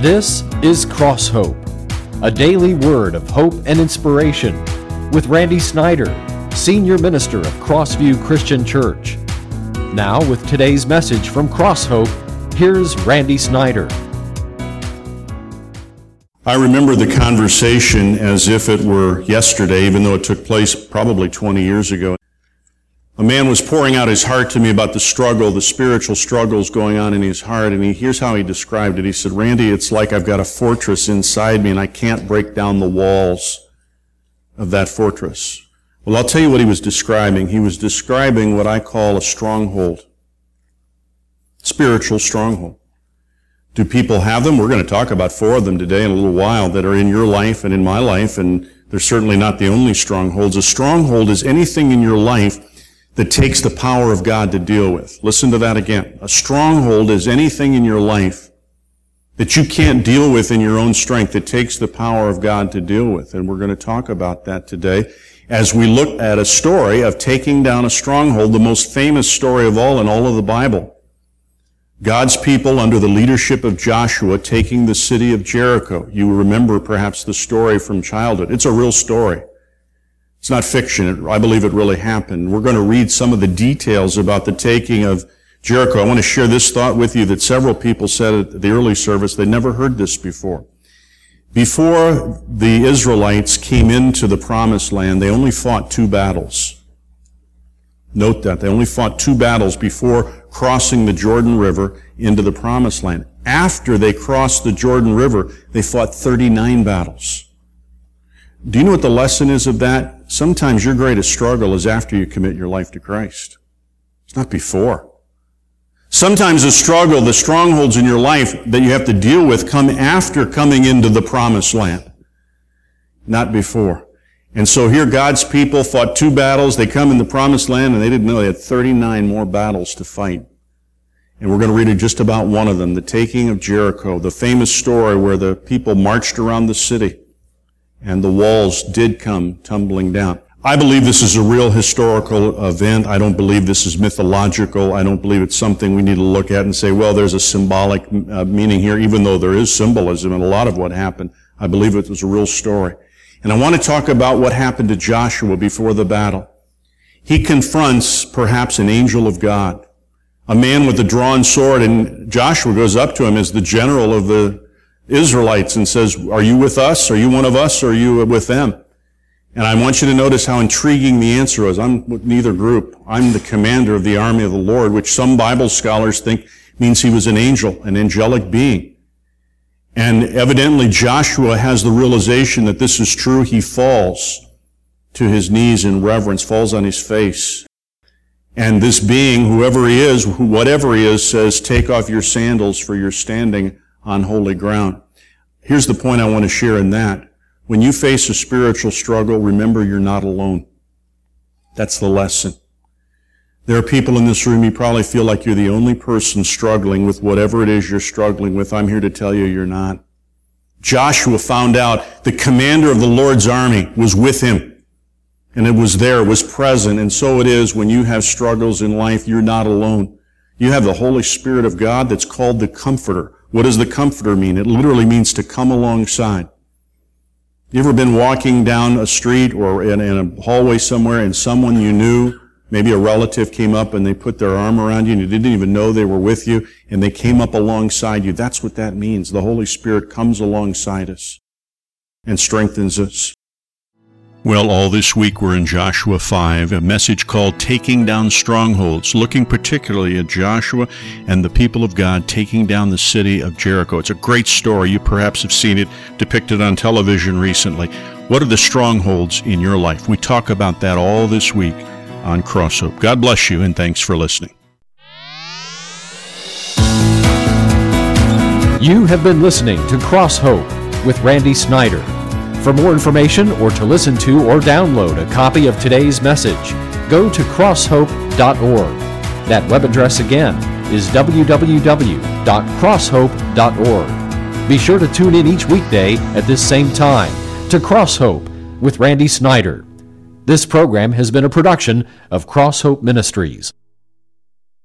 This is Cross Hope, a daily word of hope and inspiration with Randy Snyder, Senior Minister of Crossview Christian Church. Now with today's message from Cross Hope, here's Randy Snyder. I remember the conversation as if it were yesterday, even though it took place probably 20 years ago. A man was pouring out his heart to me about the struggle, the spiritual struggles going on in his heart, and here's how he described it. He said, "Randy, it's like I've got a fortress inside me and I can't break down the walls of that fortress." Well, I'll tell you what he was describing. He was describing what I call a stronghold, spiritual stronghold. Do people have them? We're going to talk about 4 of them today in a little while that are in your life and in my life, and they're certainly not the only strongholds. A stronghold is anything in your life that takes the power of God to deal with. Listen to that again. A stronghold is anything in your life that you can't deal with in your own strength. It takes the power of God to deal with. And we're going to talk about that today as we look at a story of taking down a stronghold, the most famous story of all in all of the Bible. God's people under the leadership of Joshua taking the city of Jericho. You remember perhaps the story from childhood. It's a real story. It's not fiction. I believe it really happened. We're going to read some of the details about the taking of Jericho. I want to share this thought with you that several people said at the early service. They never heard this before. Before the Israelites came into the Promised Land, they only fought 2 battles. Note that. They only fought 2 battles before crossing the Jordan River into the Promised Land. After they crossed the Jordan River, they fought 39 battles. Do you know what the lesson is of that? Sometimes your greatest struggle is after you commit your life to Christ. It's not before. Sometimes the struggle, the strongholds in your life that you have to deal with come after coming into the Promised Land, not before. And so here God's people fought 2 battles. They come in the Promised Land and they didn't know they had 39 more battles to fight. And we're going to read just about one of them, the taking of Jericho, the famous story where the people marched around the city and the walls did come tumbling down. I believe this is a real historical event. I don't believe this is mythological. I don't believe it's something we need to look at and say, well, there's a symbolic meaning here, even though there is symbolism in a lot of what happened. I believe it was a real story. And I want to talk about what happened to Joshua before the battle. He confronts perhaps an angel of God, a man with a drawn sword, and Joshua goes up to him as the general of the Israelites and says, "Are you with us? Are you one of us? Or are you with them?" And I want you to notice how intriguing the answer was. I'm with neither group. I'm the commander of the army of the Lord, which some Bible scholars think means he was an angel, an angelic being. And evidently Joshua has the realization that this is true. He falls to his knees in reverence, falls on his face. And this being, whoever he is, whatever he is, says, "Take off your sandals, for you're standing on holy ground." Here's the point I want to share in that. When you face a spiritual struggle, remember you're not alone. That's the lesson. There are people in this room, you probably feel like you're the only person struggling with whatever it is you're struggling with. I'm here to tell you you're not. Joshua found out the commander of the Lord's army was with him. And it was there, it was present. And so it is when you have struggles in life, you're not alone. You have the Holy Spirit of God that's called the Comforter. What does the Comforter mean? It literally means to come alongside. You ever been walking down a street or in a hallway somewhere and someone you knew, maybe a relative, came up and they put their arm around you and you didn't even know they were with you and they came up alongside you? That's what that means. The Holy Spirit comes alongside us and strengthens us. Well, all this week we're in Joshua 5, a message called Taking Down Strongholds, looking particularly at Joshua and the people of God taking down the city of Jericho. It's a great story. You perhaps have seen it depicted on television recently. What are the strongholds in your life? We talk about that all this week on Cross Hope. God bless you, and thanks for listening. You have been listening to Cross Hope with Randy Snyder. For more information or to listen to or download a copy of today's message, go to crosshope.org. That web address again is www.crosshope.org. Be sure to tune in each weekday at this same time to Cross Hope with Randy Snyder. This program has been a production of Cross Hope Ministries.